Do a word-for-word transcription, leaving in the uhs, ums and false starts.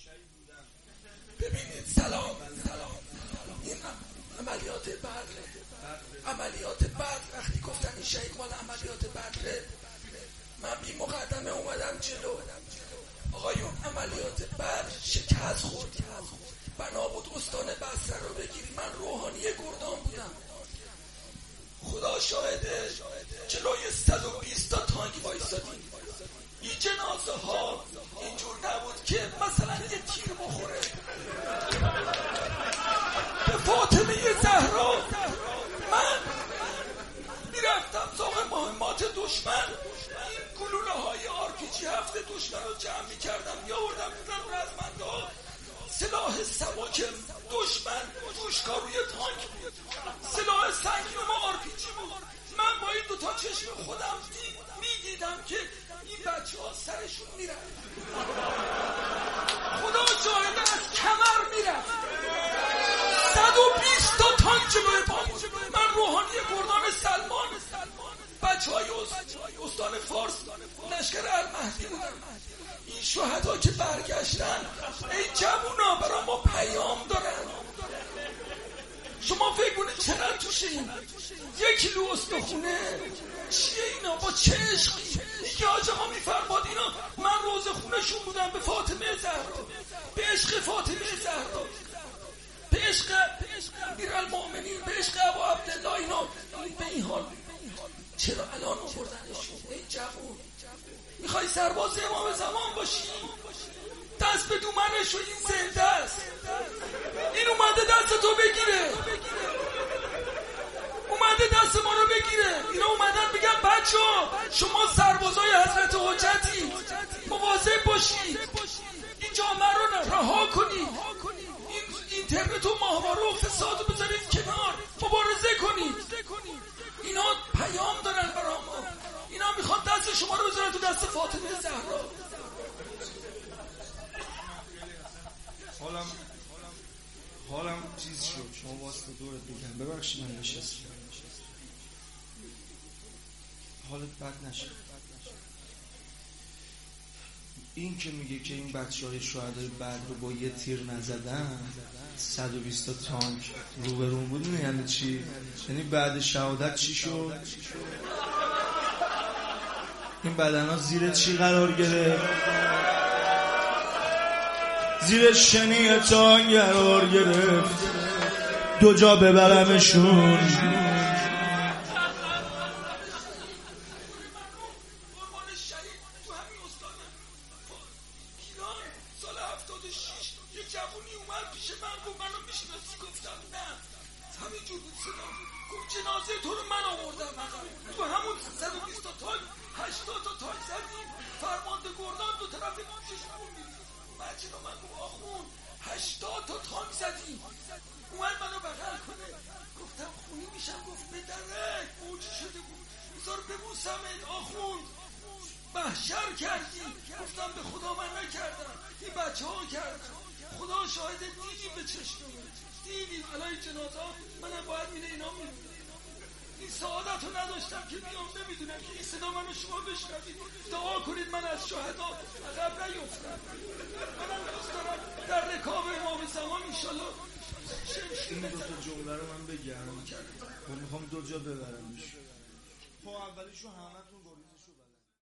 ببینید سلام سلام این عملیات بدر عملیات بدر وقتی گفتن این شهید مال عملیات بدره، من بی مقدمه اومدم جلو. آقایون عملیات بدر شکست خورد، بنا بود استان بصره رو بگیری. من روحانی گردان بودم، خدا شاهده جلوی صد و بیست تا تانک وایسادیم. این جنازه ها اینجور نبود که مثلا یه تیر بخوره به فاطمه زهرا. من میرفتم ساق مهمات دشمن، این گلوله های آر پی جی هفت دشمن رو جمع میکردم، میآوردم میزدم رزمنده ها. سلاح سبک دشمن جوشکار روی تانک بود، سلاح سنگین ما آر پی جی بود. من با این دوتا چشم خودم میدیدم که این بچه ها سرشون میرفت، خدا شاهده از کمر میرفت. صد و بیست تا تانک جلوی پا بود. من روحانی گردان سلمان، بچه های استان فارس لشکر المهدی بودم. این شهدا که برگشتن، ای جوونا برای ما پیام دارن. شما فکر کنید چقدر توشه این یک کیلو استخونه چیه اینا، با چه عشقی. یکی حاج آقا میفرماد اینا من روز خونشون بودم به فاطمه زهرا، به عشق فاطمه زهرا، به عشق امیرالمؤمنین، به عشق ابو عبدالله. اینا به این حال چرا الان آوردنشون؟ ای جوون میخوای سرباز امام زمان باشی؟ دست به دومنش و این زنده است. این اومده دست تو بگیره، اومده دست ما رو بگیره. اینا اومدن بگن بچه شما سربازای حضرت حجتی، مواظب باشید، این جامعه رو رها کنید، این اینترنت و ماهواره و فساد رو بذارید کنار، مبارزه کنید. اینا پیام دارن برای ما، اینا میخوان دست شما رو بذارن تو دست فاطمه زهرا. حالم حالم چیز شد، شما واسطه دورت بگم ببخشید من نشستم، حالت بد نشه. این که میگه که این بچه های شهدای بعد رو با یه تیر نزدن، صد و بیست تا تانک روبرون بود، یعنی چی؟ یعنی بعد شهادت چی شد؟ این بدن ها زیر چی قرار گرفت؟ زیر شنی تانک قرار گرفت، دو جا ببرمشون. محشر کردی. گفتم به خدا من نکردم، این بچه ها کردن. خدا شاهده دیدیم به چشمه، دیدیم علای جنازه. منم باید میره اینا میدونم، این سعادت رو نداشتم که بیام، نمیدونم که این صدا منو شما بشنوید. دعا کنید من از شهدا عقب نیفتم. منم دوست دارم در رکاب امام زمان انشالله این دو تا جمله رو من بگم، من میخوام دو جا ببرمش. خب اولیشو همه